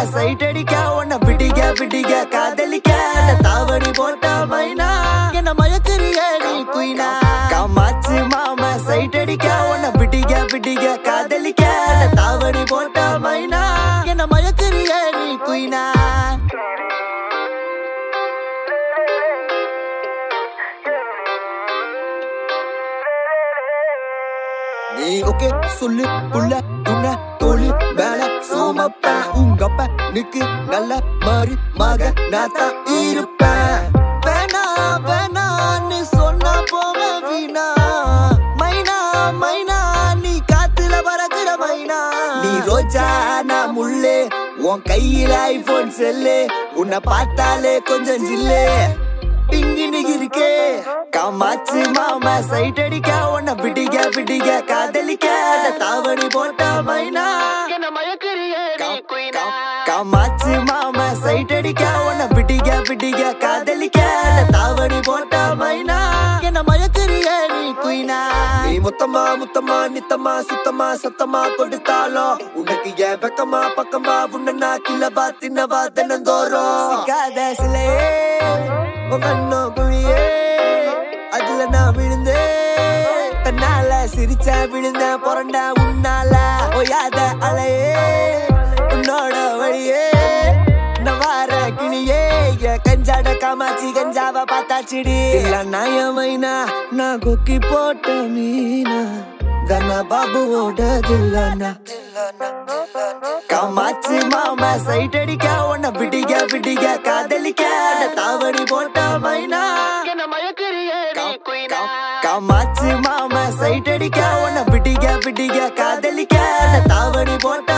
side அடிக்க உன்னை விடிக விடிக காதலிக்க தாவணி போட்ட மைனா என்ன மயக்கிறிய நீ குயினா காமாச்சு மாமா சைட் அடிக்க உன்னை விடிக விடிக காதலிக்க தாவணி போட்ட மைனா என்ன மயக்கிறிய நீ குயினா நீ ஓகே சொல்லு புள்ள உன்ன தோழி மேல சோமப்பேன் உங்கப்ப நிக்கு நல்ல மாறி மக நான் தான் இருப்பேன் வேணா வேணான்னு சொன்னா போக வீணா மைனா மைனா நீ காத்துல பறக்குற மைனா நீ ரோஜா நான் முள்ளே உன் கையில ஐபோன் செல்லு உன்னை பார்த்தாலே கொஞ்சம் ஜில்லே பிங்கினு இருக்கே காமாச்சு மாமா சைட் அடிக்க உன்னை விடிக விடிக காதலிக்க தாவணி போட்ட மைனா என்ன மயக்கிறிய நீ குயினா காமாச்சு மாமா சைட் அடிக்க உன்னை விடிக விடிக காதலிக்க தாவணி போட்ட மைனா என்ன மயக்கிறிய நீ குயினா நீ முத்தமா முத்தமா நித்தமா சுத்தமா சத்தமா கொடுத்தாலும் உனக்கு ஏன் பக்கமா பக்கமா உன்ன கிளவா தின்னவா தினந்தோறும் காதசிலே கண்ணோ குழியே அதுல நான் விழுந்தேன் தன்னால சிரிச்ச விழுந்த பொறண்டா உன்னால ஓயாத அலையே உன்னோட வழியே நவார கிளியே கஞ்சாட காமாச்சி கஞ்சாவ பார்த்தாச்சிடி இல்ல நாயமைனா நான் கொக்கி போட்ட மீனா தன பாபுவோட தில்லனா காமாச்சு மாமா சைட் அடிக்க உன்னை விடிக விடிக காதலிக்க தாவணி போட்ட மைனா என்ன மயக்கிறிய நீ குயினா காமாச்சு மாமா சைட் அடிக்க உன்னை விடிக விடிக காதலிக்க தாவணி போட்ட